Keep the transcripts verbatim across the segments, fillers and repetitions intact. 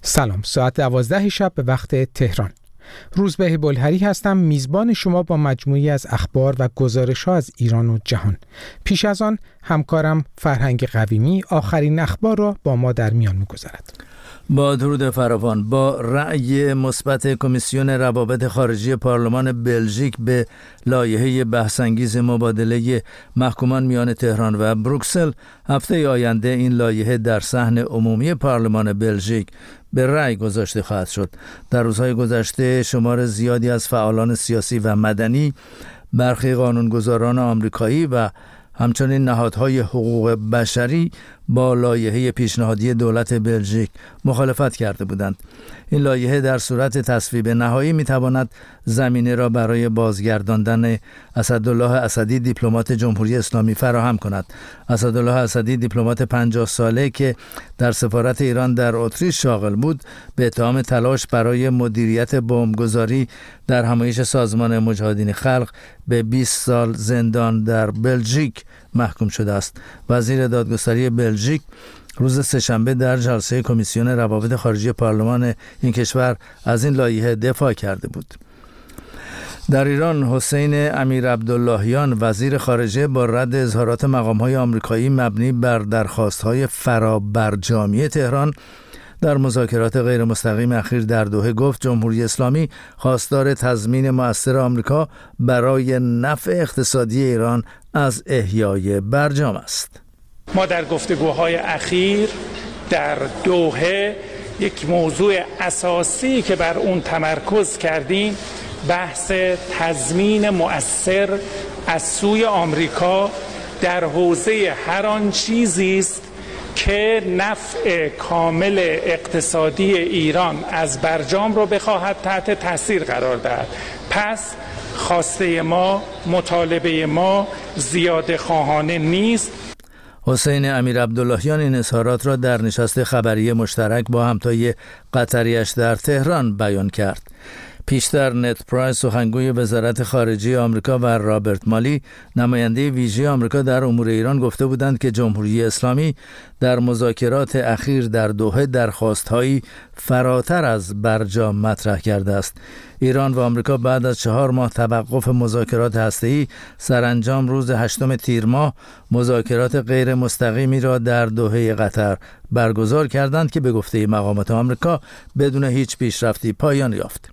سلام، ساعت دوازده شب به وقت تهران. روزبه بلهری هستم، میزبان شما با مجموعی از اخبار و گزارش‌ها از ایران و جهان. پیش از آن همکارم فرهنگ قویمی آخرین اخبار را با ما در میان می‌گذارد. با درود فراوان، با رأی مثبت کمیسیون روابط خارجی پارلمان بلژیک به لایحه بحث‌انگیز مبادله محکومان میان تهران و بروکسل، هفته آینده این لایحه در صحن عمومی پارلمان بلژیک به رأی گذاشته خواهد شد. در روزهای گذشته شمار زیادی از فعالان سیاسی و مدنی، برخی قانونگذاران آمریکایی و همچنین نهادهای حقوق بشری با لایحه پیشنهادی دولت بلژیک مخالفت کرده بودند. این لایحه در صورت تصویب نهایی میتواند زمینه را برای بازگرداندن اسدالله اسدی دیپلمات جمهوری اسلامی فراهم کند. اسدالله اسدی دیپلمات پنجاه ساله که در سفارت ایران در اتریش شاغل بود، به اتهام تلاش برای مدیریت بمبگذاری در همایش سازمان مجاهدین خلق به بیست سال زندان در بلژیک محکوم شده است. وزیر دادگستری بلژیک روز سه‌شنبه در جلسه کمیسیون روابط خارجی پارلمان این کشور از این لایحه دفاع کرده بود. در ایران، حسین امیرعبداللهیان وزیر خارجه با رد اظهارات مقام‌های آمریکایی مبنی بر درخواست‌های فرابرجامی تهران در مذاکرات غیر مستقیم اخیر در دوحه گفت جمهوری اسلامی خواستار تضمین مؤثر آمریکا برای نفع اقتصادی ایران از احیای برجام است. ما در گفتگوهای اخیر در دوحه یک موضوع اساسی که بر اون تمرکز کردیم بحث تضمین مؤثر از سوی آمریکا در حوزه هر آن چیزی است که نفع کامل اقتصادی ایران از برجام رو بخواهد تحت تاثیر قرار دهد. پس خواسته ما، مطالبه ما زیاده خواهانه نیست. حسین امیرعبداللهیان این اظهارات را در نشست خبری مشترک با همتای قطریش در تهران بیان کرد. پیشتر نت پرایس سخنگوی وزارت خارجه آمریکا و رابرت مالی نماینده ویژه آمریکا در امور ایران گفته بودند که جمهوری اسلامی در مذاکرات اخیر در دوحه درخواست‌هایی فراتر از برجام مطرح کرده است. ایران و آمریکا بعد از چهار ماه توقف مذاکرات هسته‌ای سرانجام روز هشتم تیر ماه مذاکرات غیر مستقیمی را در دوحه قطر برگزار کردند که به گفته مقامات آمریکا بدون هیچ پیشرفتی پایان یافت.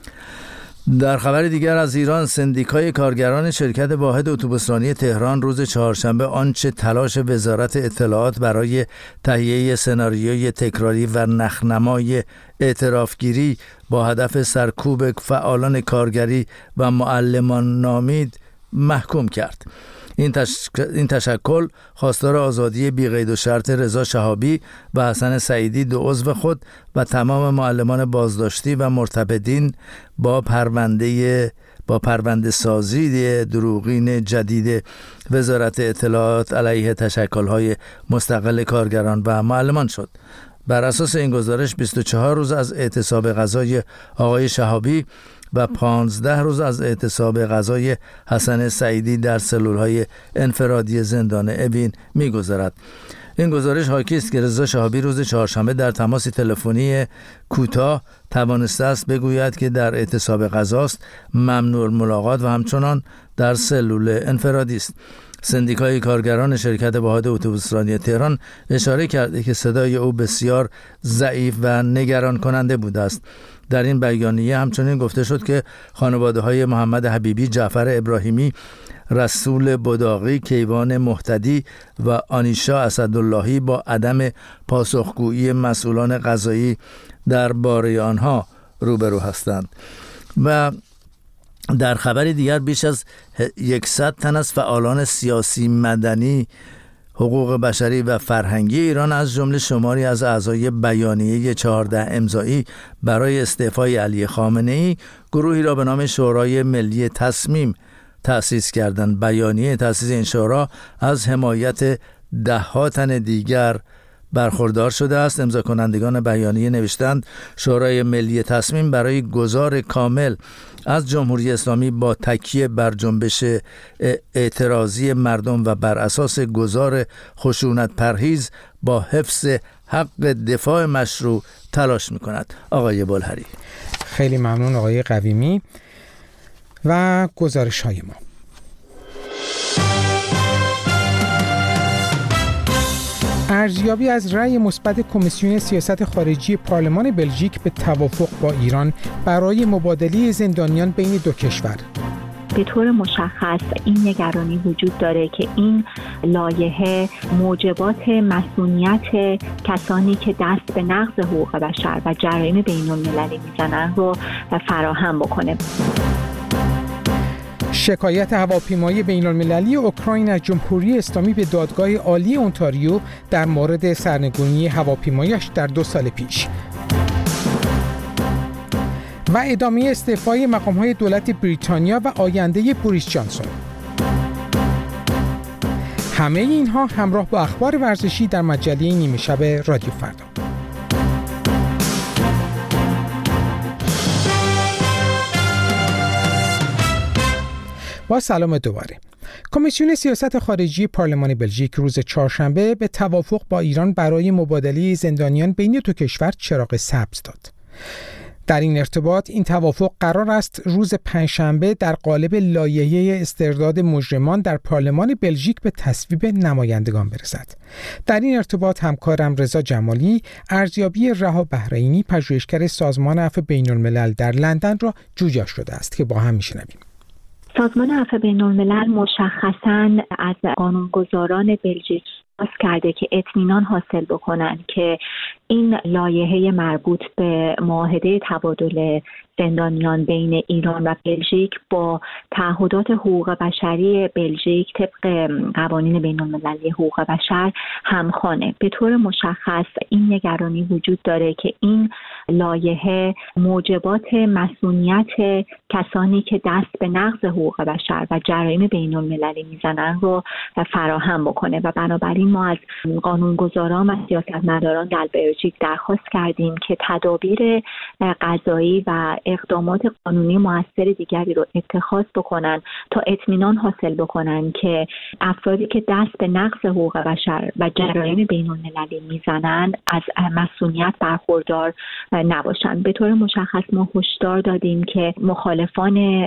در خبر دیگر از ایران، سندیکای کارگران شرکت واحد اتوبوسرانی تهران روز چهارشنبه آنچه تلاش وزارت اطلاعات برای تهیه سناریوی تکراری و نخنمای اعترافگیری با هدف سرکوب فعالان کارگری و معلمان نامید محکوم کرد. این, تش... این تشکل خواستار آزادی بی قید و شرط رضا شهابی و حسن سعیدی، دو عضو خود و تمام معلمان بازداشتی و مرتبطین با پرونده با پرونده سازی دروغین جدید وزارت اطلاعات علیه تشکل‌های مستقل کارگران و معلمان شد. بر اساس این گزارش بیست و چهار روز از اعتصاب قضای آقای شهابی و پانزده روز از اعتصاب قضای حسن سعیدی در سلول‌های انفرادی زندان اوین می‌گذرد. این گزارش حاکی است که رضا شهابی روز چهارشنبه در تماس تلفنی کوتاه توانسته است بگوید که در اعتصاب قضاست، ممنوع ملاقات و همچنان در سلول انفرادی است. سندیکای کارگران شرکت واحد اتوبوسرانی تهران اشاره کرده که صدای او بسیار ضعیف و نگران کننده بوده است. در این بیانیه همچنین گفته شد که خانواده‌های محمد حبیبی، جعفر ابراهیمی، رسول بداقی، کیوان مهتدی و آنیشا اسداللهی با عدم پاسخگویی مسئولان قضایی درباره آنها روبرو هستند. و در خبر دیگر بیش از صد تن از فعالان سیاسی، مدنی، حقوق بشری و فرهنگی ایران از جمله شماری از اعضای بیانیه چهارده امضایی برای استعفای علی خامنه‌ای گروهی را به نام شورای ملی تصمیم تأسیس کردند. بیانیه تأسیس این شورا از حمایت ده ها تن دیگر برخوردار شده است. امضا کنندگان بیانیه نوشتند شورای ملی تصمیم برای گذار کامل از جمهوری اسلامی با تکیه بر جنبش اعتراضی مردم و بر اساس گذار خشونت پرهیز با حفظ حق دفاع مشروع تلاش می‌کند. آقای بلهری. خیلی ممنون آقای قویمی. و گزارش های ما. ارزیابی از رأی مثبت کمیسیون سیاست خارجی پارلمان بلژیک به توافق با ایران برای مبادله زندانیان بین دو کشور. به طور مشخص این نگرانی وجود داره که این لایحه موجبات مسئولیت کسانی که دست به نقض حقوق بشر و جرایم بین‌المللی میزنن رو فراهم بکنه. شکایت هواپیمایی بین‌المللی اوکراین از جمهوری اسلامی به دادگاه عالی اونتاریو در مورد سرنگونی هواپیمایش در دو سال پیش. و ادامه استعفای مقام‌های دولت بریتانیا و آینده بوریس جانسون. همه اینها همراه با اخبار ورزشی در مجله نیمه شب رادیو فردا. با سلام دوباره. کمیسیون سیاست خارجی پارلمان بلژیک روز چهارشنبه به توافق با ایران برای مبادله زندانیان بین دو کشور چراغ سبز داد. در این ارتباط این توافق قرار است روز پنجشنبه در قالب لایحه استرداد مجرمان در پارلمان بلژیک به تصویب نمایندگان برسد. در این ارتباط همکارم رضا جمالی ارزیابی رها بحرینی، پژوهشگر سازمان عفو بین‌الملل در لندن را جویا شده است که با هم میشنویم. سازمان عفو بین‌الملل مشخصاً از قانونگذاران بلژیک خواست کرده که اطمینان حاصل بکنن که این لایحه مربوط به معاهده تبادل زندانیان بین ایران و بلژیک با تعهدات حقوق بشری بلژیک طبق قوانین بین‌المللی حقوق بشر همخوانه. به طور مشخص این نگرانی وجود داره که این لایحه موجبات مسئولیت کسانی که دست به نقض حقوق بشر و جرایم بین‌المللی میزنن رو فراهم بکنه و بنابراین ما از قانونگذاران و سیاستمداران در بلژیک درخواست کردیم که تدابیر قضایی و اقدامات قانونی مؤثر دیگری رو اتخاذ بکنن تا اطمینان حاصل بکنن که افرادی که دست به نقض حقوق بشر و جرایم بین‌المللی میزنن از مسئولیت برخوردار نباشن. به طور مشخص ما هشدار دادیم که مخالفان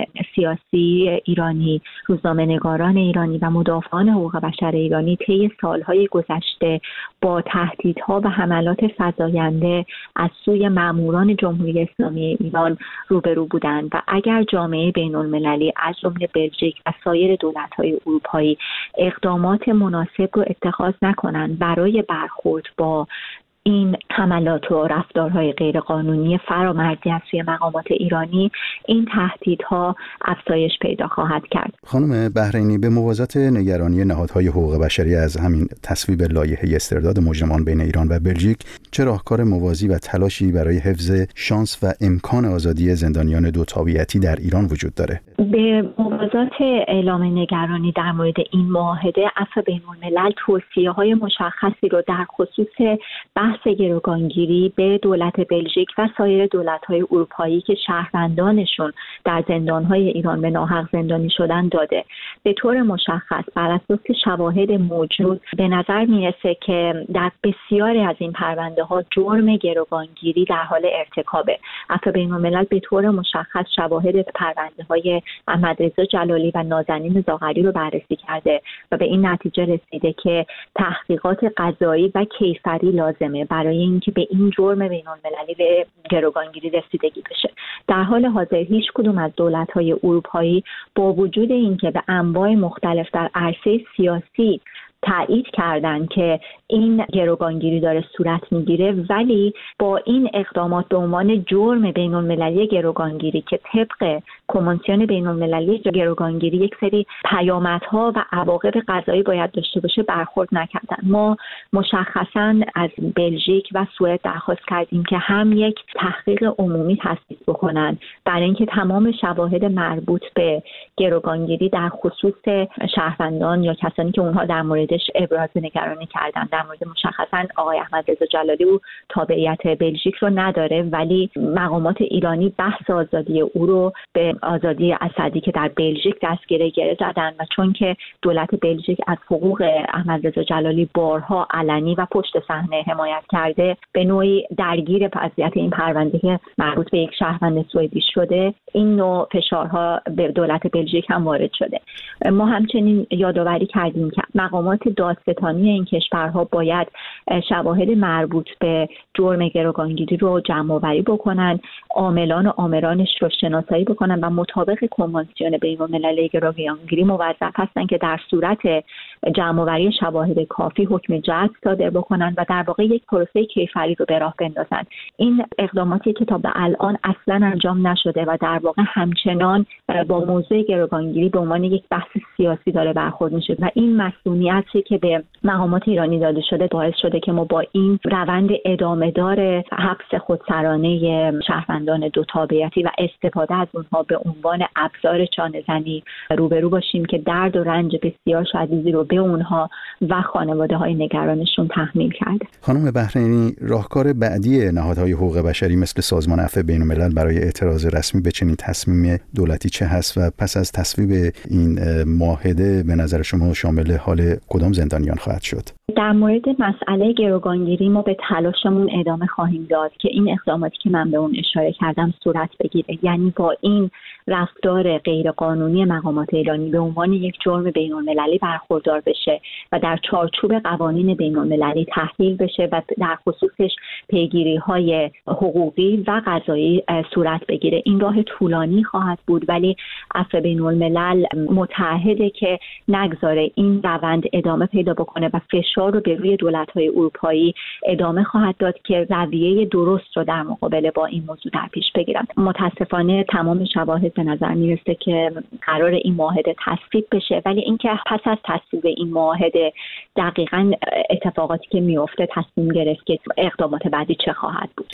سیاسی ایرانی، روزنامه‌نگاران ایرانی و مدافعان حقوق بشر ایرانی طی سالهای گذشته با تهدیدها و حملات فزاینده از سوی ماموران جمهوری اسلامی ایران روبرو بودند و اگر جامعه بین‌المللی از جمله بلژیک و سایر دولت‌های اروپایی اقدامات مناسب رو اتخاذ نکنند برای برخورد با این حملات و رفتارهای غیرقانونی فرامرزی از سوی مقامات ایرانی، این تهدیدها افزایش پیدا خواهد کرد. خانم بحرینی، به موازات نگرانی نهادهای حقوق بشری از همین تصویب لایحه استرداد مجرمان بین ایران و بلژیک، چه راهکار موازی و تلاشی برای حفظ شانس و امکان آزادی زندانیان دو تابعیتی در ایران وجود داره؟ به موازات اعلام نگرانی در مورد این معاهده، عفو بین‌الملل توصیه‌های مشخصی رو در خصوص بحث گروگانگیری به دولت بلژیک و سایر دولت‌های اروپایی که شهروندانشون در زندان‌های ایران به ناحق زندانی شدن داده. به طور مشخص بر اساس شواهد موجود به نظر میرسه که در بسیاری از این پرونده‌ها جرم گروگانگیری در حال ارتکابه. عفو بین‌الملل به طور مشخص شواهد پرونده‌های احمدرضا جلالی و نازنین زاغری رو بررسی کرده و به این نتیجه رسیده که تحقیقات قضایی و کیفری لازمه برای اینکه به این جرم بین‌المللی به گروگانگیری رسیدگی بشه. در حال حاضر هیچ کدوم از دولت‌های اروپایی با وجود اینکه به انواع مختلف در عرصه سیاسی تایید کردن که این گروگانگیری داره صورت میگیره، ولی با این اقدامات به عنوان جرم بین‌المللی گروگانگیری که طبق کنوانسیون بین‌المللی گروگانگیری یک سری پیامدها و عواقب قضایی باید داشته باشه برخورد نکردن. ما مشخصاً از بلژیک و سوئد درخواست کردیم که هم یک تحقیق عمومی تأسیس بکنن برای اینکه تمام شواهد مربوط به گروگانگیری در خصوص شهروندان یا کسانی که اونها در مورد موردش ابراز نگرانی کردن. در مورد مشخصا آقای احمد رضا جلالی او تابعیت بلژیک رو نداره، ولی مقامات ایرانی بحث آزادی او رو به آزادی اسدی که در بلژیک دستگیره گره زدن و چون که دولت بلژیک از حقوق احمد رضا جلالی بارها علنی و پشت صحنه حمایت کرده، به نوعی درگیر وضعیت این پرونده که مربوط به یک شهروند سوئدی شده، این نوع فشارها به دولت بلژیک هم وارد شده. ما همچنین یادآوری کردیم که مقامات دادستانی این کشورها باید شواهد مربوط به جرم گروگانگیری رو جمع آوری بکنن، عاملان و آمرانش رو شناسایی بکنن و مطابق کنوانسیون بین‌المللی گروگانگیری موظف هستن که در صورت جمع آوری شواهد کافی حکم جلب صادر بکنن و در واقع یک پروسه کیفری رو به راه بندازن. این اقداماتی که تا به الان اصلا انجام نشده و در واقع همچنان با موضوع گروگانگیری به عنوان یک بحث سیاسی داره برخورد میشه و این مسئولیتی که به مقامات ایرانی داده شده باعث شده که ما با این روند ادامه دار حبس خودسرانه شهروندان دو تابعیتی و استفاده از اونها به عنوان ابزار چانه‌زنی روبرو باشیم که درد و رنج بسیار شدیدی رو به اونها و خانواده‌های نگرانشون تحمیل کرده. خانم بحرینی، راهکار بعدی نهادهای حقوق بشری مثل سازمان عفو بین‌الملل برای اعتراض رسمی به چنین تصمیم دولتی چه هست و پس از تصویب این معاهده به نظر شما شامل حال کدام زندانیان خواهد شد؟ در مورد مسئله گروگانگیری ما به تلاشمون ادامه خواهیم داد که این اقداماتی که من به اون اشاره کردم صورت بگیره، یعنی با این رفتار غیرقانونی مقامات ایرانی به عنوان یک جرم بین‌المللی برخوردار بشه و در چارچوب قوانین بین‌المللی تحلیل بشه و در خصوصش پیگیری‌های حقوقی و قضایی صورت بگیره. این راه طولانی خواهد بود، ولی عفو بین‌الملل متعهده که نگذاره این روند ادامه پیدا بکنه و فشار رو به روی دولت‌های اروپایی ادامه خواهد داد که رویه درست رو در مقابله با این موضوع در پیش بگیرن. متاسفانه تمام شواهد به نظر میرسه که قرار این معاهده تصویب بشه، ولی اینکه پس از تصویب این معاهده دقیقاً اتفاقاتی که میفته تصمیم گرفت که اقدامات بعدی چه خواهد بود.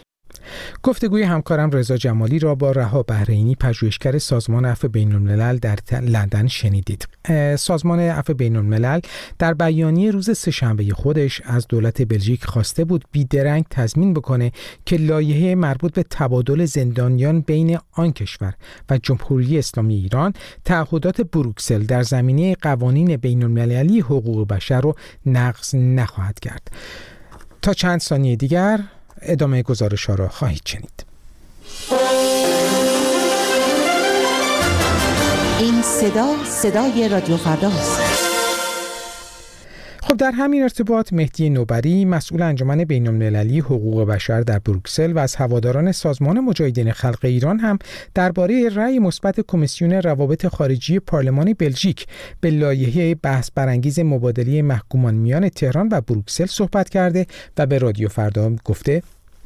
گفتگوی همکارم رضا جمالی را با رها بحرینی، پژوهشگر سازمان عفو بین‌الملل در لندن شنیدید. سازمان عفو بین‌الملل در بیانیه روز سه‌شنبه خودش از دولت بلژیک خواسته بود بیدرنگ تضمین بکنه که لایحه مربوط به تبادل زندانیان بین آن کشور و جمهوری اسلامی ایران تعهدات بروکسل در زمینه قوانین بین‌المللی حقوق بشر رو نقض نخواهد کرد. تا چند ثانیه دیگر ادامه گزارش ها را خواهید شنید. این صدا صدای رادیو فرداست. خب در همین ارتباط مهدی نوبری، مسئول انجمن بین‌المللی حقوق بشر در بروکسل و از هواداران سازمان مجاهدین خلق ایران هم درباره رأی مثبت کمیسیون روابط خارجی پارلمان بلژیک به لایحه بحث برانگیز مبادله محکومان میان تهران و بروکسل صحبت کرده و به رادیو فردا گفته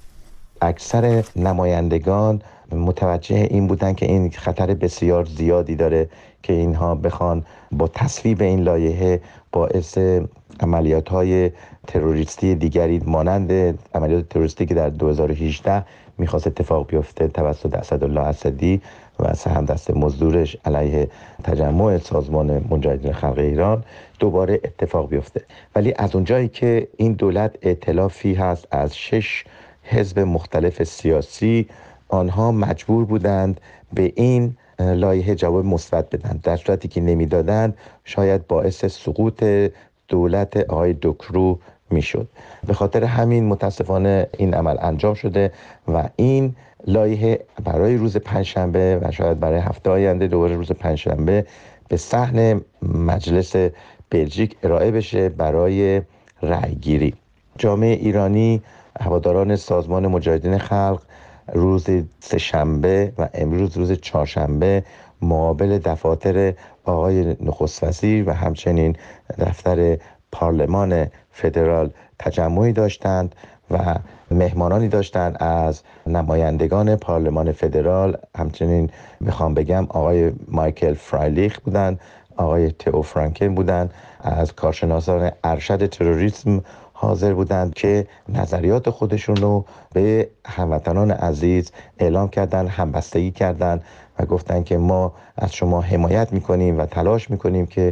اکثر نمایندگان متوجه این بودن که این خطر بسیار زیادی داره که اینها بخوان با تصویب این لایحه باعث عملیات‌های تروریستی دیگری مانند عملیات تروریستی که در دو هزار و هجده میخواست اتفاق بیفته توسط اسدالله اسدی و سهم دست مزدورش علیه تجمع سازمان مجاهدین خلق ایران دوباره اتفاق بیفته. ولی از اونجایی که این دولت ائتلافی هست از شش حزب مختلف سیاسی، آنها مجبور بودند به این لایحه جواب مثبت بدن. در صورتی که نمیدادند شاید باعث سقوط دولت آقای دوکرو میشد. به خاطر همین متاسفانه این عمل انجام شده و این لایحه برای روز پنجشنبه و شاید برای هفته آینده دوباره روز پنجشنبه به صحن مجلس بلژیک ارائه بشه برای رأیگیری. جامعه ایرانی، هواداران سازمان مجاهدین خلق روز سه‌شنبه و امروز روز چهارشنبه مقابل دفاتر آقای نخست وزیر و همچنین دفتر پارلمان فدرال تجمعی داشتند و مهمانانی داشتند از نمایندگان پارلمان فدرال. همچنین میخوام بگم آقای مایکل فرایلیخ بودند، آقای تئو فرانکن بودند، از کارشناسان ارشد تروریسم حاضر بودند که نظریات خودشون رو به هموطنان عزیز اعلام کردن، همبستگی کردن و گفتن که ما از شما حمایت میکنیم و تلاش میکنیم که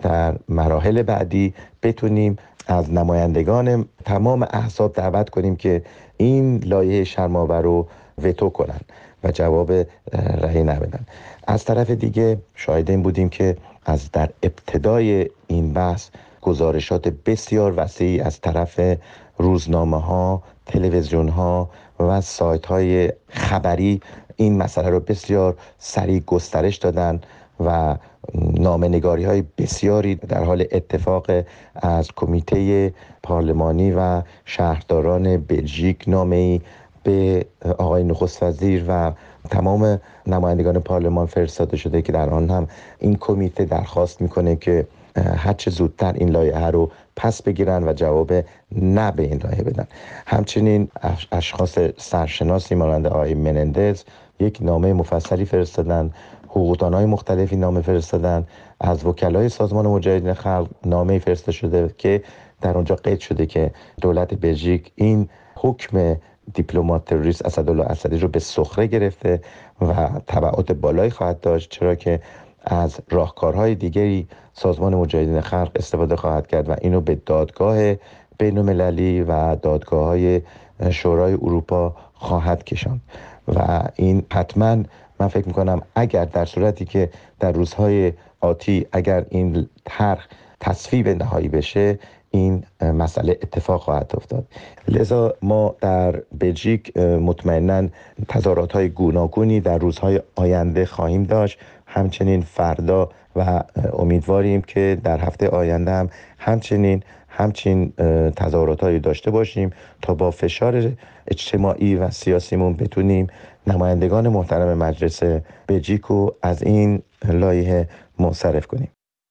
در مراحل بعدی بتونیم از نمایندگان تمام احزاب دعوت کنیم که این لایحه شرم‌آور رو وتو کنن و جواب رأی ندن. از طرف دیگه شاهد این بودیم که از در ابتدای این بحث گزارشات بسیار وسیعی از طرف روزنامه‌ها، تلویزیون‌ها و سایت‌های خبری این مسئله رو بسیار سریع گسترش دادن و نامه‌نگاری‌های بسیاری در حال اتفاق از کمیته پارلمانی و شهرداران بلژیک نامه‌ای به آقای نخست وزیر و تمام نمایندگان پارلمان فرستاده شده که در آن هم این کمیته درخواست میکنه که هر چه زودتر این لایحه رو پس بگیرن و جواب نه به این لایحه بدن. همچنین اشخاص سرشناسی مانند آقای منندز یک نامه مفصلی فرستادن، حقوقدان‌های مختلفی نامه فرستادن، از وکلای سازمان مجاهدین خلق نامه فرستاده شده که در اونجا قید شده که دولت بلژیک این حکم دیپلمات تروریست اسدالله اسدی رو به سخره گرفته و تبعات بالایی خواهد داشت، چرا که از راهکارهای دیگری سازمان مجاهدین خلق استفاده خواهد کرد و اینو به دادگاه بین‌المللی و دادگاه‌های شورای اروپا خواهد کشاند و این حتما من فکر میکنم اگر در صورتی که در روزهای آتی اگر این طرح تصویب نهایی بشه این مسئله اتفاق خواهد افتاد. لذا ما در بلژیک مطمئناً تظاهرات‌های گوناگونی در روزهای آینده خواهیم داشت، همچنین فردا و امیدواریم که در هفته آینده هم همچنین همچین تظاهرات‌هایی داشته باشیم تا با فشار اجتماعی و سیاسیمون بتونیم نمایندگان محترم مجلس بلژیک رو از این لایحه منصرف کنیم.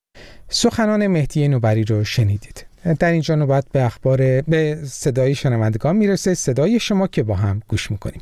سخنان مهدی نوبری رو شنیدید. در اینجا نوبت به اخبار به صدای شنوندگان میرسه، صدای شما که با هم گوش میکنیم.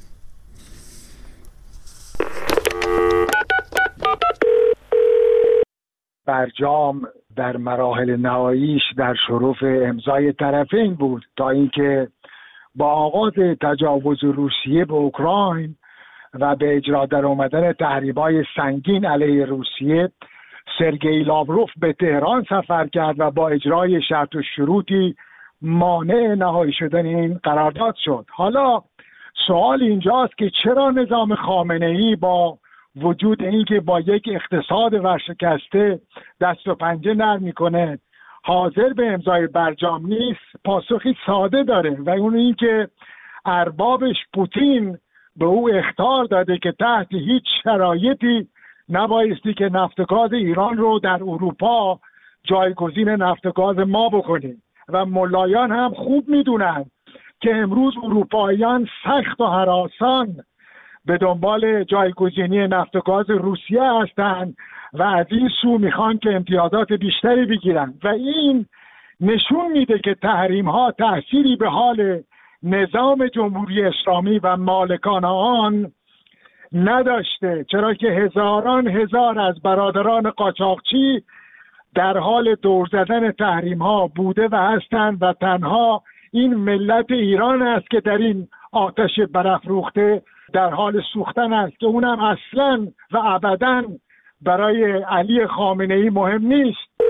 برجام در مراحل نهاییش در شرف امضای طرفین بود تا اینکه با آغاز تجاوز روسیه به اوکراین و به اجرا در آمدن تحریم‌های سنگین علیه روسیه، سرگئی لاوروف به تهران سفر کرد و با اجرای شرط و شروطی مانع نهایی شدن این قرارداد شد. حالا سوال اینجاست که چرا نظام خامنه‌ای با وجود اینکه با یک اقتصاد ورشکسته دست و پنجه نرم میکنه حاضر به امضای برجام نیست؟ پاسخی ساده داره و اون این که اربابش پوتین به او اخطار داده که تحت هیچ شرایطی نبایستی که نفت و گاز ایران رو در اروپا جایگزین نفت و گاز ما بکنیم و ملایان هم خوب میدونن که امروز اروپاییان سخت و هراسان به دنبال جایگزینی نفت و گاز روسیه هستند و از این سو میخوان که امتیازات بیشتری بگیرن و این نشون میده که تحریم ها تأثیری به حال نظام جمهوری اسلامی و مالکان آن نداشته، چرا که هزاران هزار از برادران قاچاقچی در حال دور زدن تحریم ها بوده و هستند و تنها این ملت ایران است که در این آتش برافروخته در حال سوختن است که اونم اصلا و ابداً برای علی خامنه‌ای مهم نیست.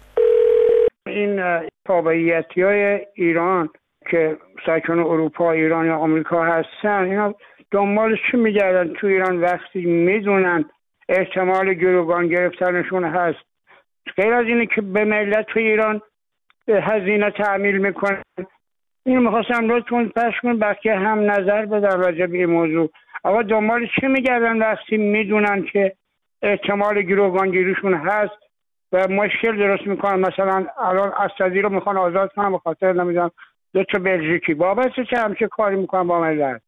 این تابعیتی‌های ایران که ساکن اروپا، ایران یا آمریکا هستن، اینا دنبال چی میگردن تو ایران وقتی میدونن احتمال گروگان گرفتنشون هست؟ غیر از اینه که به ملت تو ایران هزینه تعمیل میکنن. این میخواستم لطفاً پخش کن بقیه هم نظر بدن راجع به این موضوع. آقا دنبال چی میگردن وقتی میدونن که احتمال گروگانگیریشون هست و مشکل درست میکنن؟ مثلا الان اسدی رو میخوان آزاد کنن به خاطر نمیدونم دو تا بلژیکی، بابت چه همچه کاری میکنن با ملت؟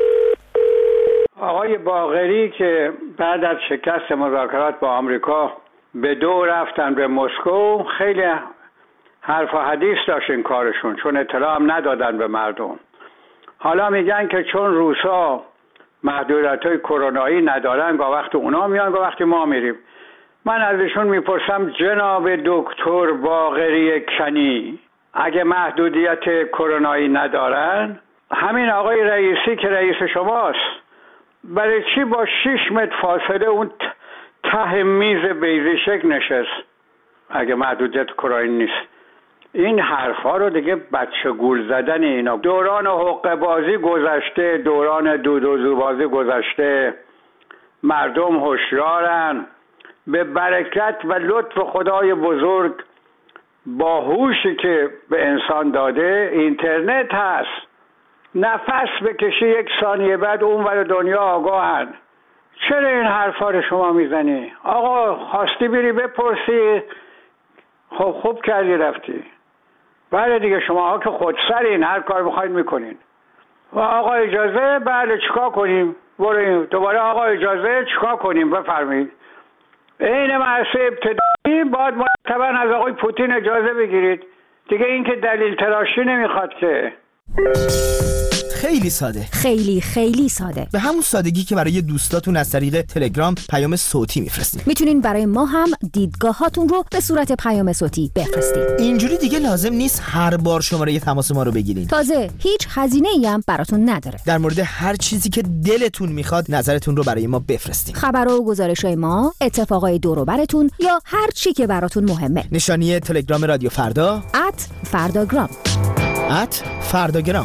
آقای باقری که بعد از شکست مذاکرات با آمریکا به دو رفتن به مسکو، خیلی حرف و حدیث داشت این کارشون، چون اطلاع هم ندادن به مردم. حالا میگن که چون روسا محدودیت‌های کرونایی ندارن گاه وقت اونا میان گاه وقت ما میریم. من ازشون میپرسم جناب دکتر باقری کنی، اگه محدودیت کرونایی ندارن، همین آقای رئیسی که رئیس شماست برای چی با شش متر فاصله اون ته میز بیضه شکل نشست؟ اگه محدودیت کرونایی نیست. این حرفا رو دیگه بچه گول زدن اینا. دوران حقه بازی گذشته، دوران دودوزو بازی گذشته. مردم هوشیارن، به برکت و لطف خدای بزرگ با هوشی که به انسان داده اینترنت هست. نفس بکشی یک ثانیه بعد اون ور دنیا آگاهن. چرا این حرفا رو شما میزنی؟ آقا خواستی بری بپرسی، خب خوب کردی رفتی. بله دیگه شما ها که خودسرین، هر کار بخواید میکنین. و آقا اجازه، بله چیکار کنیم؟ بریم دوباره آقا اجازه چیکار کنیم؟ بفرمایید. این مرحله ابتدایی باید مرتبا از آقای پوتین اجازه بگیرید. دیگه این که دلیل تراشی نمیخواد که. خیلی ساده، خیلی خیلی ساده، به همون سادگی که برای دوستاتون از طریق تلگرام پیام صوتی میفرستید. میتونین برای ما هم دیدگاهاتون رو به صورت پیام صوتی بفرستید. اینجوری دیگه لازم نیست هر بار شماره تماس ما رو بگیرین. تازه هیچ هزینه‌ای هم براتون نداره. در مورد هر چیزی که دلتون میخواد نظرتون رو برای ما بفرستید. خبر و گزارش‌های ما، اتفاقای دور و براتون یا هر چی که براتون مهمه. نشانی تلگرام رادیو فردا ات فرداگرام ات فرداگرام.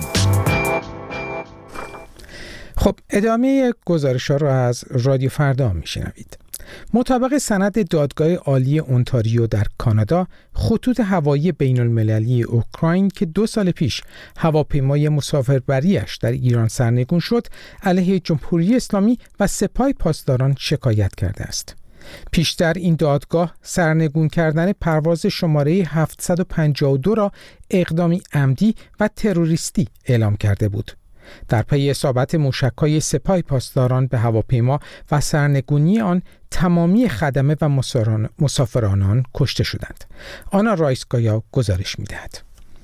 خب ادامه گزارش ها رو از رادیو فردا میشنوید. مطابق سند دادگاه عالی اونتاریو در کانادا، خطوط هوایی بین المللی اوکراین که دو سال پیش هواپیمای مسافربریش در ایران سرنگون شد، علیه جمهوری اسلامی و سپاه پاسداران شکایت کرده است. پیشتر این دادگاه سرنگون کردن پرواز شماره هفتصد و پنجاه و دو را اقدامی عمدی و تروریستی اعلام کرده بود. در پی اصابت موشک‌های سپاه پاسداران به هواپیما و سرنگونی آن، تمامی خدمه و مسافران آن کشته شدند. آنا رایسکایا گزارش می‌دهد.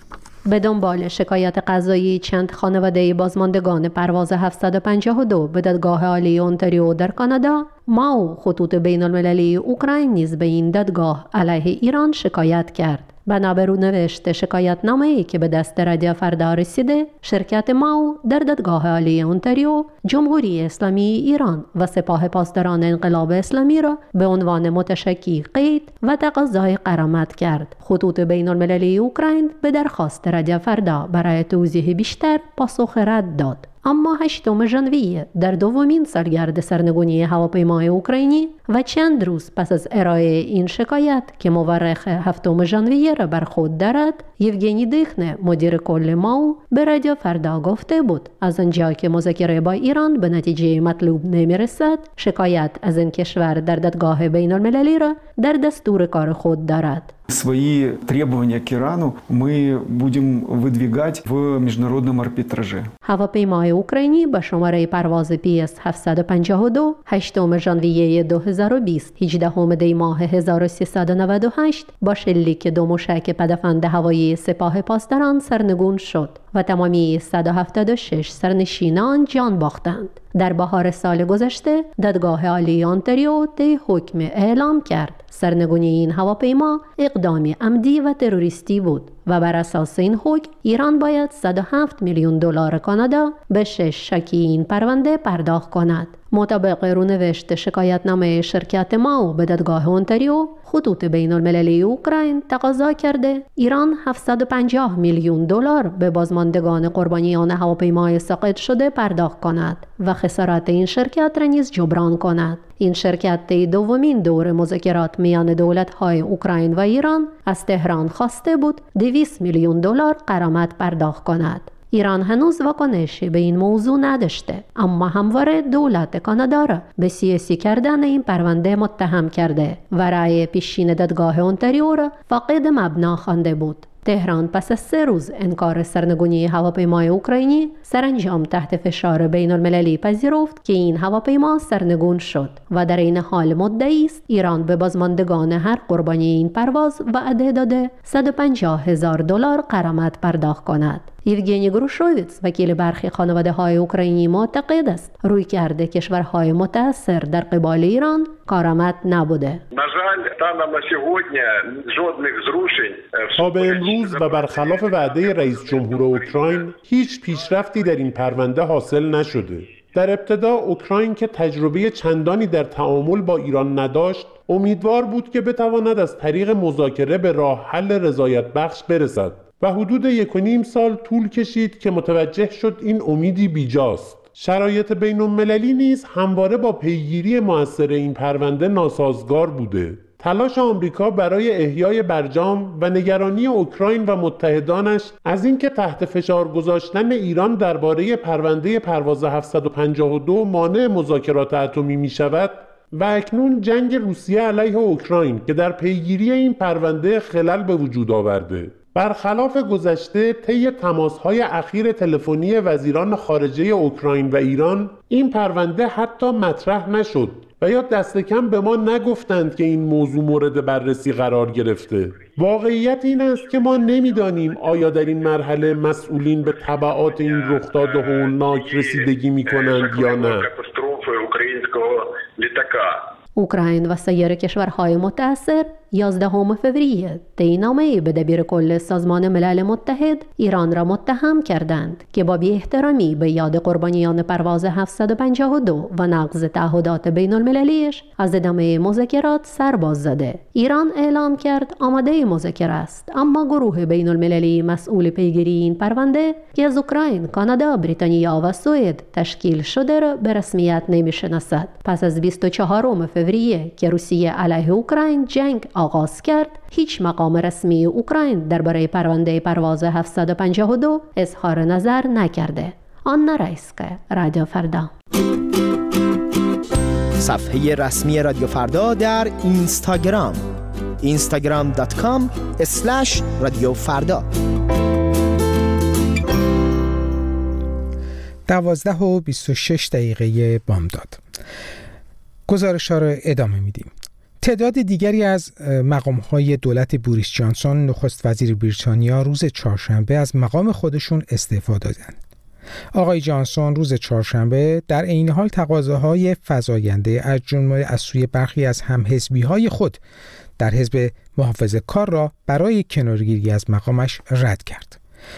به دنبال شکایت قضایی چند خانواده بازماندگان پرواز هفتصد و پنجاه و دو به دادگاه عالی اونتاریو در کانادا، ماو خطوط بین المللی اوکراین نیز به این دادگاه علیه ایران شکایت کرد. بنا به رونوشت شکایتنامه‌ای که به دست رادیو فردا رسیده، شرکت ماو در دادگاه عالی اونتاریو جمهوری اسلامی ایران و سپاه پاسداران انقلاب اسلامی را به عنوان متشکی قید و تقاضای غرامت کرد. خطوط بین المللی اوکراین به درخواست رادیو فردا برای توضیح بیشتر پاسخ رد داد. اما هشتم ژانویه، در دومین سالگرد سرنگونی هواپیمای اوکراینی و چند روز پس از ارائه این شکایت که مورخ هفتم ژانویه را بر خود دارد، یوگنی دیخنه مدیر کل ماو به رادیو فردا گفته بود از آنجا که مذاکره با ایران به نتیجه مطلوب نمیرسد، شکایت از این کشور در دادگاه بین المللی را در دستور کار خود دارد. Свои требования к Ирану мы будем выдвигать в международном арбитраже. هواپیمای اوکراینی با شماره پرواز پی اس هفتصد و پنجاه و دو هشتم ژانویه دو هزار و بیست هجدهم دی ماه هزار و سیصد و نود و هشت با شلیک دو موشک پدافند هوایی سپاه پاسداران سرنگون شد و تمامی صد و هفتاد و شش سرنشینان جان باختند. در بهار سال گذشته دادگاه عالی اونتاریو طی حکم اعلام کرد سرنگونی این هواپیما اقدامی عمدی و تروریستی بود و بر اساس این حکم ایران باید صد و هفت میلیون دلار کانادا به شش شاکی این پرونده پرداخت کند. مطابق رونوشت شکایتنامه شرکت ماو به دادگاه اونتاریو، خطوط بین المللی اوکراین تقاضا کرده ایران هفتصد و پنجاه میلیون دلار به بازماندگان قربانیان هواپیمای ساقط شده پرداخت کند و خسارات این شرکت را نیز جبران کند. این شرکت طی دومین دور مذاکرات میان دولت‌های اوکراین و ایران از تهران خواسته بود دویست میلیون دلار غرامت پرداخت کند. ایران هنوز واکنشی به این موضوع نداشته، اما همواره دولت کانادا را به سیاسی کردن این پرونده متهم کرده و رأی پیشین دادگاه اونتاریو را فاقد مبنا خوانده بود. تهران پس از سه روز انکار سرنگونی هواپیمای اوکراینی سرانجام تحت فشار بین المللی پذیرفت که این هواپیما سرنگون شد و در این حال مدعی است ایران به بازماندگان هر قربانی این پرواز وعده داده صد و پنجاه هزار دلار غرامت پرداخت کند. یوگنی گروشوویتس وکیل برخی خانواده‌های اوکراینی معتقد است روی کرده کشورهای متأثر در قبال ایران کارآمد نبوده. تا به امروز و برخلاف وعده رئیس جمهور اوکراین هیچ پیشرفتی در این پرونده حاصل نشده. در ابتدا اوکراین که تجربه چندانی در تعامل با ایران نداشت، امیدوار بود که بتواند از طریق مذاکره به راه حل رضایت بخش برسد و حدود یک و نیم سال طول کشید که متوجه شد این امیدی بیجاست. شرایط بین المللی نیز همواره با پیگیری مؤثر این پرونده ناسازگار بوده. تلاش آمریکا برای احیای برجام و نگرانی اوکراین و متحدانش از اینکه تحت فشار گذاشتن ایران درباره پرونده پرواز هفتصد و پنجاه و دو مانع مذاکرات اتمی می شود و اکنون جنگ روسیه علیه اوکراین که در پیگیری این پرونده خلل به وجود آورده. برخلاف گذشته، طی تماس‌های اخیر تلفنی وزیران خارجه اوکراین و ایران این پرونده حتی مطرح نشد و یا دست کم به ما نگفتند که این موضوع مورد بررسی قرار گرفته. واقعیت این است که ما نمی‌دانیم آیا در این مرحله مسئولین به تبعات این رخداد هولناک رسیدگی می‌کنند یا نه. اوکراین و سایر کشورهای متأثر یازدهم فوریه طی به دبیرکل سازمان ملل متحد ایران را متهم کردند که با بی‌احترامی به یاد قربانیان پرواز هفتصد و پنجاه و دو و نقض تعهدات بین المللیش از ادامه مذاکرات سرباز زده. ایران اعلام کرد آماده مذاکره است، اما گروه بین المللی مسئول پیگیری این پرونده که از اوکراین، کانادا، بریتانیا و سوئد تشکیل شده را به رسمیت نمی‌شناسد. پس از بیست و چهارم فوریه که روسیه علیه اوکراین جنگ آغاز کرد، هیچ مقام رسمی اوکراین درباره پرونده پرواز هفتصد و پنجاه و دو اظهار نظر نکرده. آنا رایسکا، رادیو فردا. صفحه رسمی رادیو فردا در اینستاگرام اینستاگرام دات کام اسلش رادیو فردا. دوازده و بیست و شش دقیقه بامداد. گزارش ها را ادامه میدیم. تعداد دیگری از مقام‌های دولت بوریس جانسون نخست وزیر بریتانیا روز چهارشنبه از مقام خودشون استعفا دادند. آقای جانسون روز چهارشنبه در عین حال تقاضاهای فزاینده از جمله از سوی برخی از همحزبی‌های خود در حزب محافظه‌کار را برای کنارگیری از مقامش رد کرد.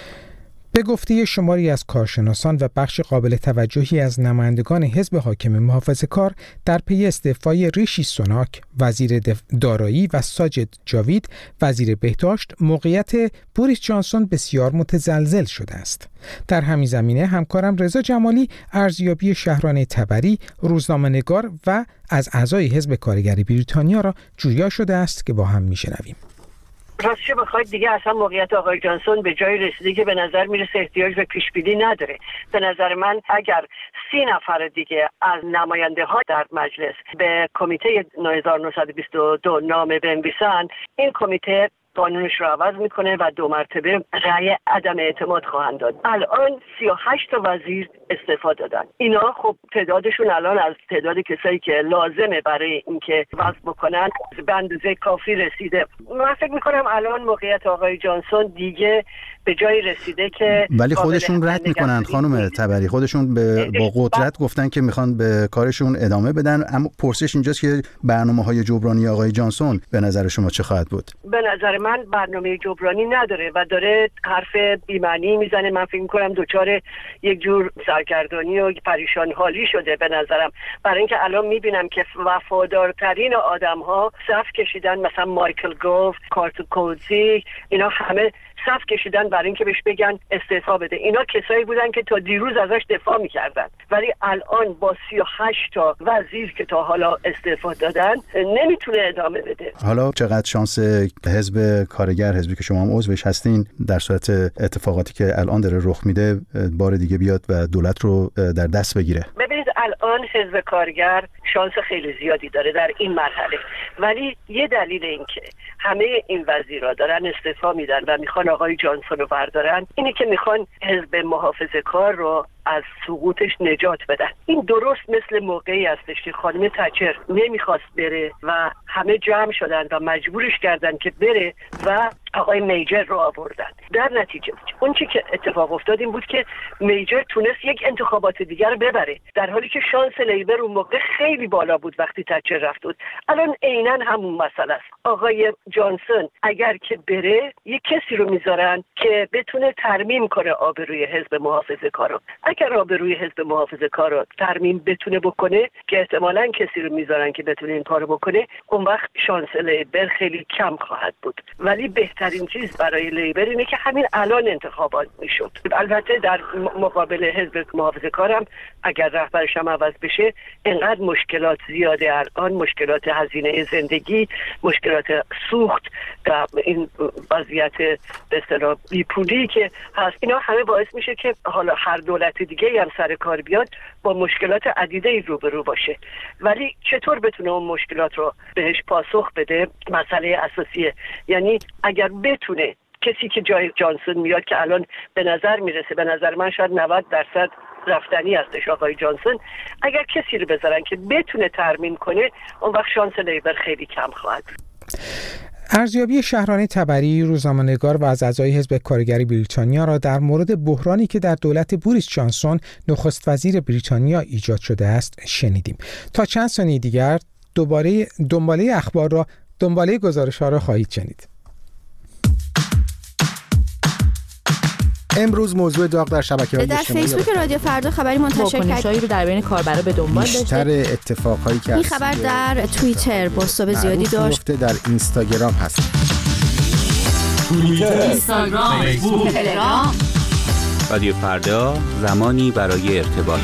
به گفته شماری از کارشناسان و بخش قابل توجهی از نمایندگان حزب حاکم محافظه‌کار در پی استعفای ریشی سوناک وزیر دارایی و ساجد جاوید وزیر بهداشت، موقعیت بوریس جانسون بسیار متزلزل شده است. در همین زمینه همکارم رضا جمالی ارزیابی شهرانه تبری، روزنامه‌نگار و از اعضای حزب کارگر بریتانیا را جویا شده است که با هم میشنویم. راستش بخواید دیگه اصلا موقعیت آقای جانسون به جای رسیده که به نظر میرسه احتیاج به پیشبینی نداره. به نظر من اگر سی نفر دیگه از نماینده ها در مجلس به کمیته نه هزار و نهصد و بیست و دو نامه بنویسن، این کمیته قانونش رو عوض میکنه و دو مرتبه رأی عدم اعتماد خواهند داد. الان سی و هشت تا وزیر استعفا دادن. اینا خب تعدادشون الان از تعداد کسایی که لازمه برای اینکه وضع بکنن به اندازه کافی رسیده. من فکر میکنم الان موقعیت آقای جانسون دیگه به جایی رسیده که ولی خودشون رد میکنن خانم تبری، خودشون به با قدرت گفتن که میخوان به کارشون ادامه بدن. اما پرسش اینجاست که برنامه‌های جبرانی آقای جانسون به نظر شما چه خواهد بود؟ به نظر من برنامه جبرانی نداره و داره حرف بی‌معنی میزنه. من فکر میکنم دوچار یک جور سرگردانی و پریشان حالی شده به نظرم، برای اینکه الان میبینم که وفادارترین آدم‌ها صف کشیدن، مثلا مایکل گوف، کارتو کوزی، اینا همه صف کشیدن برای اینکه بهش بگن استعفا بده. اینا کسایی بودن که تا دیروز ازش دفاع میکردن، ولی الان با سی و هشت تا وزیر که تا حالا استعفا دادن نمیتونه ادامه بده. حالا چقدر شانس حزب کارگر، حزبی که شما هم عضوش هستین، در صورت اتفاقاتی که الان داره رخ میده بار دیگه بیاد و دولت رو در دست بگیره؟ ببینید الان حزب کارگر شانس خیلی زیادی داره در این مرحله، ولی یه دلیل این که همه این وزیرا دارن استعفا میدن و میخوان آقای جانسون رو بردارن اینه که میخوان حزب محافظه‌کار رو از سقوطش نجات بدن. این درست مثل موقعی هستش که خانم تچر نمیخواست بره و همه جمع شدن و مجبورش کردن که بره و آقای میجر رو آوردن. در نتیجه اون چی که اتفاق افتاد این بود که میجر تونست یک انتخابات دیگر رو ببره، در حالی که شانس لیبر اون موقع خیلی بالا بود وقتی تچر رفت بود. الان عیناً همون مسئله است. آقای جانسون اگر که بره یک کسی رو میذارن که بتونه ترمیم کنه آبروی حزب محافظه‌کار رو. اگر آبروی حزب محافظه‌کار رو ترمیم بتونه بکنه که احتمالاً کسی رو میذارن که بتونه این کارو بکنه، اون وقت شانس لیبر خیلی کم خواهد بود. ولی بهترین چیز برای لیبر اینه که همین الان انتخابات میشد. البته در مقابل حزب محافظه‌کار هم اگر رهبرش هم عوض بشه اینقدر مشکلات زیاده، الان مشکلات هزینه زندگی، مشکلات سوخت و این وضعیت به اصطلاح بیپولی که هست، اینا همه باعث میشه که حالا هر دولت دیگه هم سر کار بیاد با مشکلات عدیده روبرو باشه. ولی چطور بتونه اون مشکلات رو بهش پاسخ بده مسئله اساسیه. یعنی اگر بتونه کسی که جای جانسون میاد که الان به نظر میرسه، به نظر من شاید نود درصد رفتنی هستش آقای جانسون، اگر کسی رو بذارن که بتونه ترمیم کنه، اون وقت شانس لیبر خیلی کم خواهد. ارزیابی شهرانی تبری، روزنامه‌نگار و از اعضای حزب کارگری بریتانیا را در مورد بحرانی که در دولت بوریس جانسون نخست وزیر بریتانیا ایجاد شده است شنیدیم. تا چند ثانیه دیگر دوباره دنباله اخبار را دنباله گزارش‌ها را خواهید شنید. امروز موضوع داغ در شبکه‌های در فیسبوک رادیو فردا خبری منتشر کرد رو در بین کاربرا به دنبال داشته. بیشتر اتفاقایی که این خبر در توییتر بازتاب زیادی داشت. در اینستاگرام هست. توییتر، اینستاگرام، فیسبوک، تلگرام. رادیو فردا، زمانی برای ارتباط.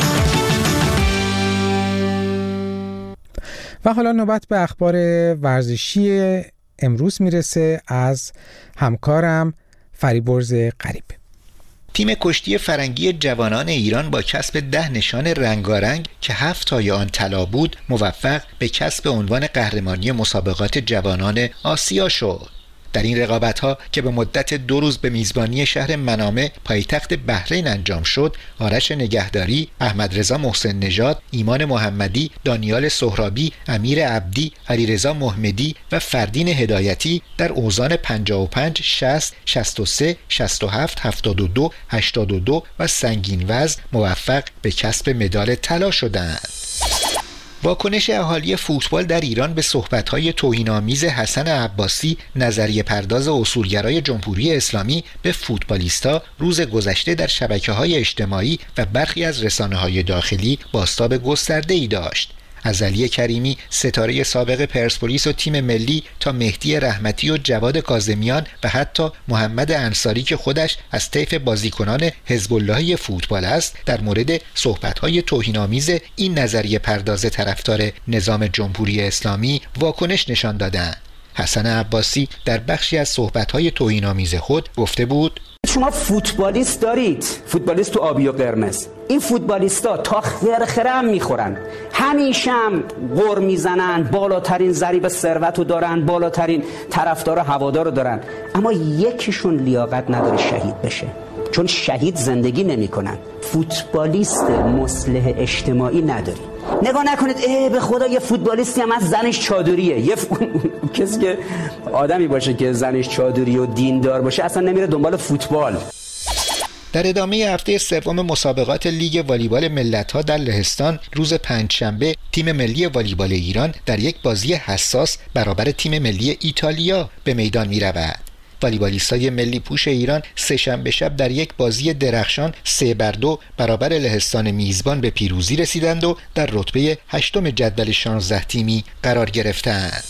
و حالا نوبت به اخبار ورزشی امروز میرسه از همکارم فریبرز غریب. تیم کشتی فرنگی جوانان ایران با کسب ده نشان رنگارنگ که هفت تای آن طلا بود، موفق به کسب عنوان قهرمانی مسابقات جوانان آسیا شد. در این رقابت‌ها که به مدت دو روز به میزبانی شهر منامه پایتخت بحرین انجام شد، آرش نگهداری، احمد رضا محسن نژاد، ایمان محمدی، دانیال سهرابی، امیر عبدی، علیرضا محمدی و فردین هدایتی در اوزان پنجاه و پنج، شصت، شصت و سه، شصت و هفت، هفتاد و دو، هشتاد و دو و سنگین وزن موفق به کسب مدال طلا شدند. واکنش اهالی فوتبال در ایران به صحبت‌های توهین‌آمیز حسن عباسی، نظریه پرداز اصولگرای جمهوری اسلامی، به فوتبالیستا روز گذشته در شبکه‌های اجتماعی و برخی از رسانه‌های داخلی بازتاب گسترده‌ای داشت. از علی کریمی، ستاره سابق پرسپولیس و تیم ملی، تا مهدی رحمتی و جواد کاظمیان و حتی محمد انصاری که خودش از طیف بازیکنان حزب اللهی فوتبال است، در مورد صحبت‌های توهین‌آمیز این نظریه پرداز طرفدار نظام جمهوری اسلامی واکنش نشان دادند. حسن عباسی در بخشی از صحبت‌های توهین‌آمیز خود گفته بود: شما فوتبالیست دارید، فوتبالیست تو آبی و قرمز. این فوتبالیستا تا خرخره هم میخورن، همیشه هم غر میزنن، بالاترین ضریب ثروت رو دارن، بالاترین طرفدار و هوادار رو دارن، اما یکیشون لیاقت نداره شهید بشه، چون شهید زندگی نمیکنن. فوتبالیست مصلح اجتماعی نداری. نگاه نکنید ای به خدا یه فوتبالیستی هم از زنش چادریه. یه ف... کسی که آدمی باشه که زنش چادری و دیندار باشه اصلا نمیره دنبال فوتبال. در ادامه هفته سوم مسابقات لیگ والیبال ملت‌ها در لهستان، روز پنجشنبه تیم ملی والیبال ایران در یک بازی حساس برابر تیم ملی ایتالیا به میدان می‌رود. والیبالیستای ملی پوش ایران سه شنبه شب در یک بازی درخشان سه بر دو برابر لهستان میزبان به پیروزی رسیدند و در رتبه هشتم جدول شانزده تیمی قرار گرفتند.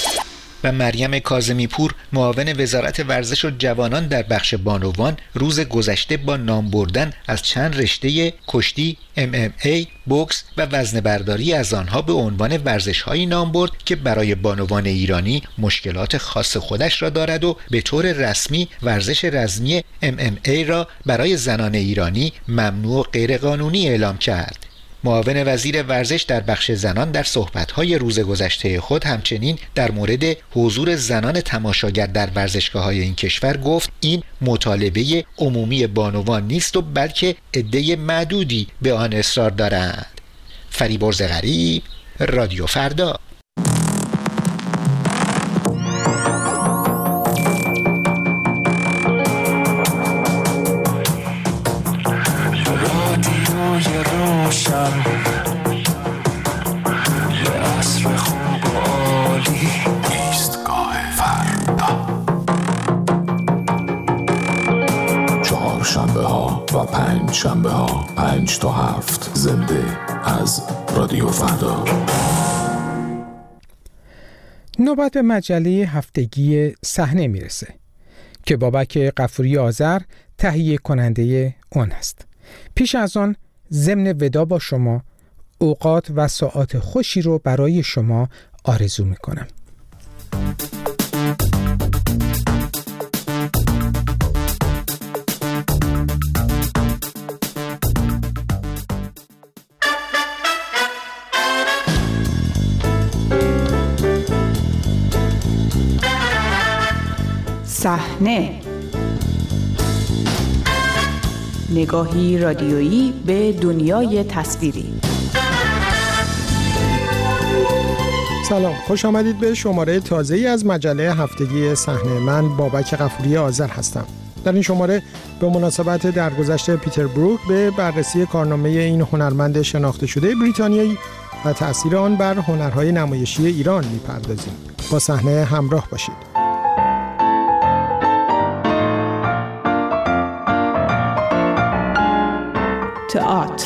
و مریم کاظمی پور، معاون وزارت ورزش و جوانان در بخش بانوان، روز گذشته با نام بردن از چند رشته کشتی، ام ام ای، بوکس و وزنه برداری از آنها به عنوان ورزش‌هایی نام برد که برای بانوان ایرانی مشکلات خاص خودش را دارد و به طور رسمی ورزش رزمی ام ام ای را برای زنان ایرانی ممنوع و غیرقانونی اعلام کرد. معاون وزیر ورزش در بخش زنان در صحبت‌های روز گذشته خود همچنین در مورد حضور زنان تماشاگر در ورزشگاه‌های این کشور گفت این مطالبه عمومی بانوان نیست و بلکه عده معدودی به آن اصرار دارند. فریبرز غریب، رادیو فردا. یه عصر خوب و عالی نیست تا پنج شنبه ها پنج تا هفت زنده از رادیو فردا. نوبت به مجله هفتگی صحنه میرسه که بابک غفوری آذر تهیه کننده آن است. پیش از آن ضمن ودا با شما اوقات و ساعات خوشی رو برای شما آرزو میکنم. صحنه، نگاهی رادیویی به دنیای تصویری. سلام، خوش آمدید به شماره تازه‌ای از مجله هفتگی صحنه. من بابک غفوری آذر هستم. در این شماره به مناسبت درگذشت پیتر بروک به بررسی کارنامه این هنرمند شناخته شده بریتانیایی و تأثیر آن بر هنرهای نمایشی ایران می‌پردازیم. با صحنه همراه باشید. تئاتر.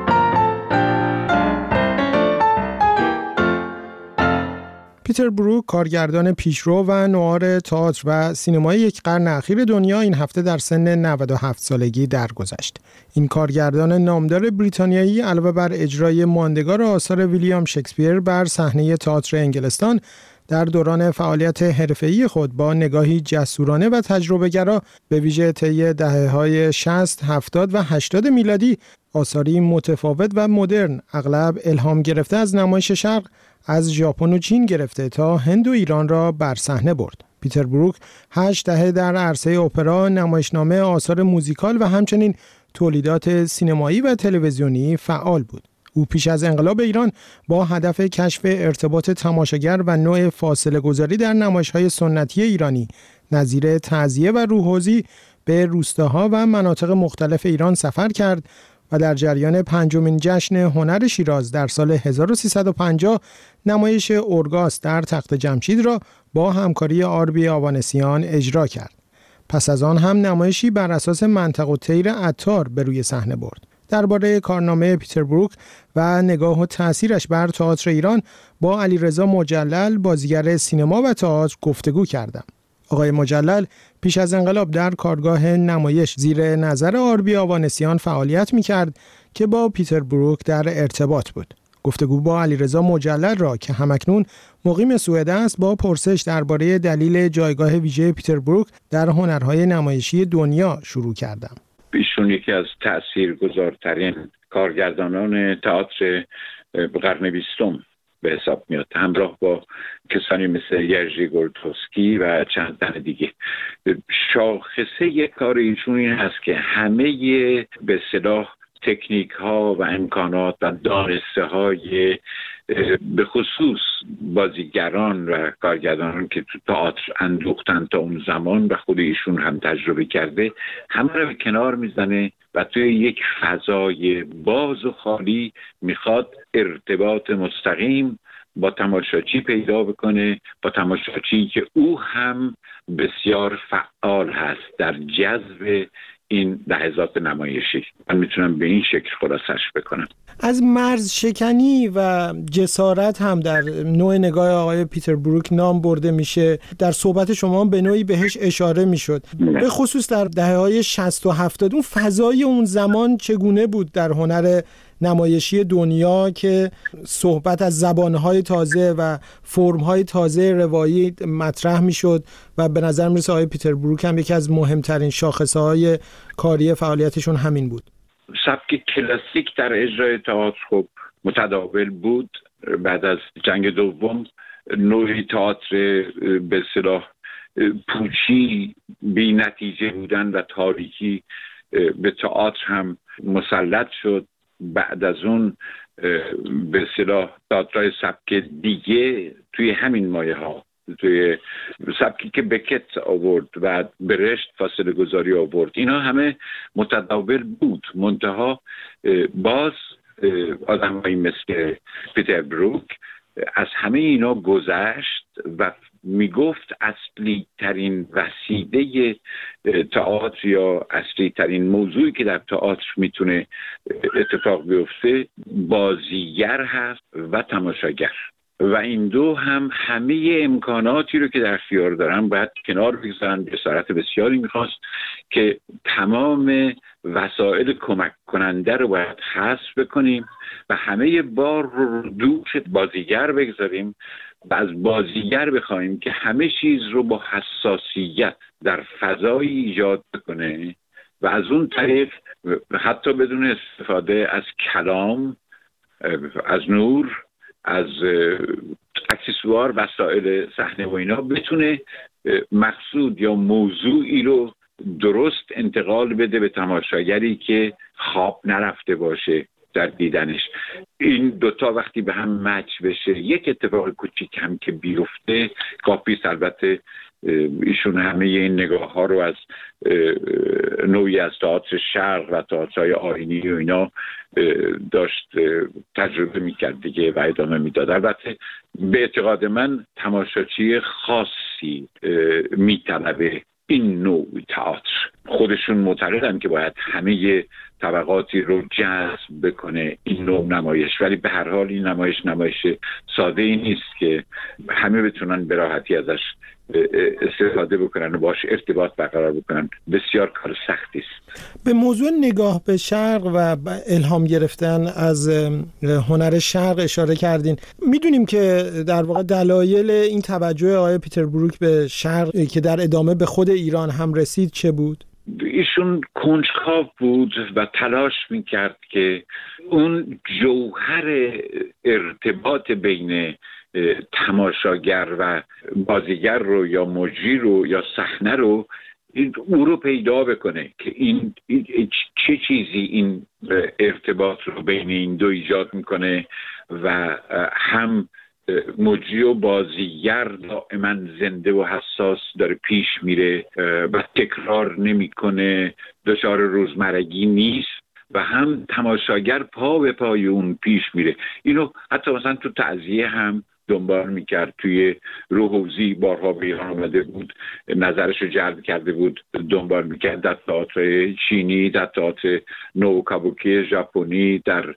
پیتر بروک، کارگردان پیشرو و نوار تئاتر و سینمای یک قرن اخیر دنیا، این هفته در سن نود و هفت سالگی درگذشت. این کارگردان نامدار بریتانیایی علاوه بر اجرای ماندگار آثار ویلیام شکسپیر بر صحنه تئاتر انگلستان، در دوران فعالیت حرفه‌ای خود با نگاهی جسورانه و تجربه‌گرا به ویژه طی دهه‌های شصت، هفتاد و هشتاد میلادی آثاری متفاوت و مدرن، اغلب الهام گرفته از نمایش شرق، از ژاپن و چین گرفته تا هند و ایران را بر صحنه برد. پیتر بروک هشت دهه در عرصه اپرا، نمایشنامه، آثار موزیکال و همچنین تولیدات سینمایی و تلویزیونی فعال بود. او پیش از انقلاب ایران با هدف کشف ارتباط تماشاگر و نوع فاصله گذاری در نمایش‌های سنتی ایرانی نظیر تعزیه و روح‌حوزی به روستاها و مناطق مختلف ایران سفر کرد و در جریان پنجمین جشن هنر شیراز در سال هزار و سیصد و پنجاه نمایش اورگاس در تخت جمشید را با همکاری آربی آوانسیان اجرا کرد. پس از آن هم نمایشی بر اساس منطق و طیر عطار به روی صحنه برد. درباره کارنامه پیتر بروک و نگاه و تأثیرش بر تئاتر ایران با علیرضا مجلل، بازیگر سینما و تئاتر، گفتگو کردم. آقای مجلل پیش از انقلاب در کارگاه نمایش زیر نظر آربی آوانسیان فعالیت می‌کرد که با پیتر بروک در ارتباط بود. گفتگو با علیرضا مجلل را که همکنون مقیم سوئد است با پرسش درباره دلیل جایگاه ویژه پیتر بروک در هنرهای نمایشی دنیا شروع کردم. ایشون یکی از تأثیرگذارترین کارگردانان تئاتر قرن بیستم به حساب میاد، همراه با کسانی مثل یرژی گورتوسکی و چند تن دیگه. شاخصه یک کار ایشون این هست که همه به اصطلاح تکنیک ها و امکانات و دانسته های به خصوص بازیگران و کارگردانان که تو تئاتر اندوختن تا اون زمان و خود ایشون هم تجربه کرده، همه رو به کنار میزنه و توی یک فضای باز و خالی میخواد ارتباط مستقیم با تماشاچی پیدا بکنه، با تماشاچی که او هم بسیار فعال هست در جذب این لحظات نمایشی. من میتونم به این شکل خلاصش بکنم. از مرز شکنی و جسارت هم در نوع نگاه آقای پیتر بروک نام برده میشه. در صحبت شما به نوعی بهش اشاره میشد، به خصوص در دهه‌های شصت و هفتاد. اون فضای اون زمان چگونه بود در هنر نمایشی دنیا که صحبت از زبانهای تازه و فرمهای تازه روایی مطرح میشد و به نظر میرسه آقای پیتر بروک هم یکی از مهمترین شاخصهای کاری فعالیتشون همین بود. سبک کلاسیک در اجرای تئاتر خب متداول بود. بعد از جنگ دوم نوعی تئاتر به اصطلاح پوچی، بی نتیجه بودن و تاریکی به تئاتر هم مسلط شد. بعد از اون به اصطلاح تئاترهای سبک دیگه توی همین مایه ها، توی سبکی که بکت آورد و برشت فاصله گذاری آورد، اینا همه متداول بود. منتها باز آدمایی مثل پیتر بروک از همه اینا گذشت و میگفت اصلی ترین وسیله تئاتر یا اصلی ترین موضوعی که در تئاتر میتونه اتفاق بیفته بازیگر هست و تماشاگر و این دو هم همه امکاناتی رو که در اختیار دارن باید کنار بگذارن. جسارت بسیاری میخواست که تمام وسایل کمک کننده رو باید حذف بکنیم و همه بار رو دوش بازیگر بگذاریم و از بازیگر بخوایم که همه چیز رو با حساسیت در فضایی ایجاد بکنه و از اون طریق حتی بدون استفاده از کلام، از نور، از اکسسوار وسایل صحنه و اینا بتونه مقصود یا موضوعی رو درست انتقال بده به تماشاگری که خواب نرفته باشه در دیدنش. این دوتا وقتی به هم مچ بشه یک اتفاق کوچیک هم که بیفته کافیست. البته ایشون همه این نگاه ها رو از نوعی از تئاتر شرق و تئاترهای آیینی و اینا داشت تجربه میکرد دیگه و ادامه میداد. البته به اعتقاد من تماشاچی خاصی میطلبه این نوع تئاتر. خودشون معتقدن که باید همه طبقاتی رو جذب بکنه این نوع نمایش، ولی به هر حال این نمایش نمایش ساده ای نیست که همه بتونن به راحتی ازش استفاده بکنن و باش ارتباط برقرار بکنن. بسیار کار سختی است. به موضوع نگاه به شرق و الهام گرفتن از هنر شرق اشاره کردین. میدونیم که در واقع دلایل این توجه آقای پیتر بروک به شرق که در ادامه به خود ایران هم رسید چه بود؟ ایشون کنجکاو بود و تلاش میکرد که اون جوهر ارتباط بین تماشاگر و بازیگر رو یا مجری رو یا صحنه رو او رو پیدا بکنه که این, این چه چیزی این ارتباط رو بین این دو ایجاد میکنه و هم مجری و بازیگر دائما زنده و حساس داره پیش میره و تکرار نمیکنه، دچار روزمرگی نیست و هم تماشاگر پا به پای اون پیش میره. اینو حتی مثلا تو تعزیه هم دنبال میکرد. توی روحوزی بارها به ایران آمده بود، نظرش رو جلب کرده بود، دنبال میکرد. در تئاتر چینی، در تئاتر نوکابوکی ژاپنی، در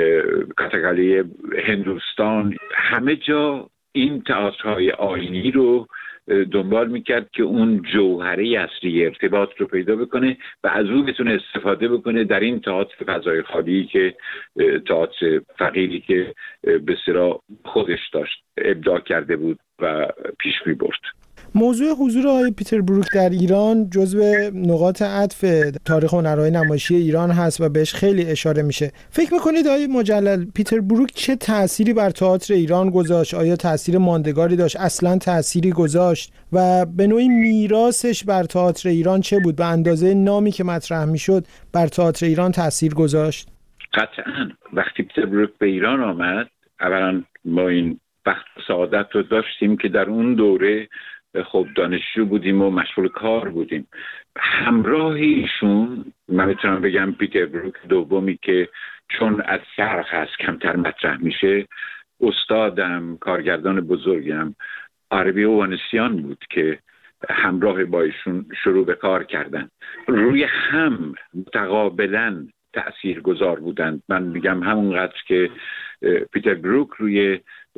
کاتاکالی هندوستان، همه جا این تئاترهای آیینی رو دنبال میکرد که اون جوهره اصلی ارتباط رو پیدا بکنه و از اون بتونه استفاده بکنه در این تئاتر فضای خالی که تئاتر فقیری که به اصطلاح خودش داشت ابداع کرده بود و پیش میبرد. موضوع حضور آقای پیتر بروک در ایران جزو نقاط عطف تاریخ هنرهای نمایشی ایران هست و بهش خیلی اشاره میشه. فکر میکنید آقای مجلل پیتر بروک چه تأثیری بر تئاتر ایران گذاشت؟ آیا تأثیر ماندگاری داشت؟ اصلا تأثیری گذاشت؟ و به نوعی میراثش بر تئاتر ایران چه بود؟ به اندازه نامی که مطرح میشد بر تئاتر ایران تأثیر گذاشت؟ قطعاً. وقتی پیتر بروک به ایران آمد، اولا ما این بخت و سعادت رو داشتیم که در اون دوره خب دانشجو بودیم و مشغول کار بودیم. همراه ایشون من میتونم بگم پیتر بروک دومی که چون از شرق هست کمتر مطرح میشه، استادم، کارگردان بزرگم آربی اوانسیان بود که همراه با ایشون شروع به کار کردن. روی هم متقابلا تأثیر گذار بودند. من میگم همونقدر که پیتر بروک روی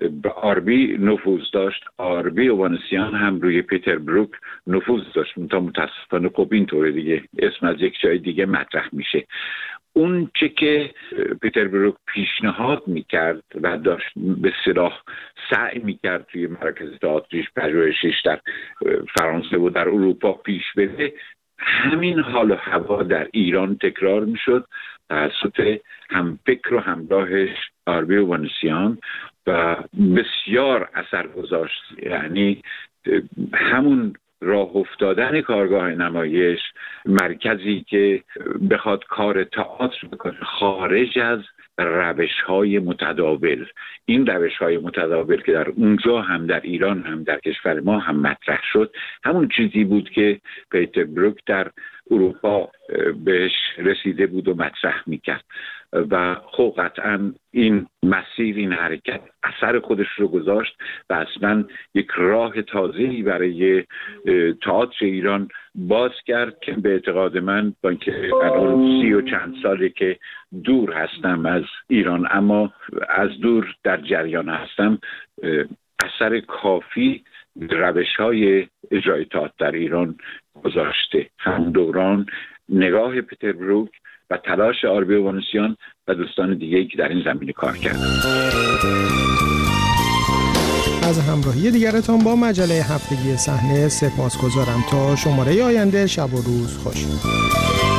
آربی نفوذ داشت، آربی اوانسیان هم روی پیتر بروک نفوذ داشت. تا متاسفانه خب اینطوره دیگه، اسم از یک جای دیگه مطرح میشه. اون چه که پیتر بروک پیشنهاد میکرد و داشت به اصطلاح سعی میکرد توی مراکز تئاتریش پژوهشیش در فرانسه و در اروپا پیش بده، همین حال و هوا در ایران تکرار میشد توسط هم فکر و همراهش آربی اوانسیان و بسیار اثر گذاشت. یعنی همون راه افتادن کارگاه نمایش، مرکزی که بخواد کار تئاتر بکنه خارج از روش‌های متداول. این روش‌های متداول که در اونجا هم در ایران هم در کشور ما هم مطرح شد، همون چیزی بود که پیتر بروک در اروپا بهش رسیده بود و مطرح میکرد. و خب قطعا این مسیر، این حرکت اثر خودش رو گذاشت و اصلا یک راه تازه‌ای برای تئاتر ایران باز کرد که به اعتقاد من با اینکه الان سی و چند ساله که دور هستم از ایران اما از دور در جریان هستم، اثر کافی روش‌های اجرای تئاتر در ایران گذاشته. همون دوران نگاه پیتر بروک و تلاش آربی اوانوسیان و دوستان دیگه‌ای که در این زمینه کار کردند. از همراهی دیگرتان با مجله هفتگی صحنه سپاسگزارم. تا شماره آینده، شب و روز خوش.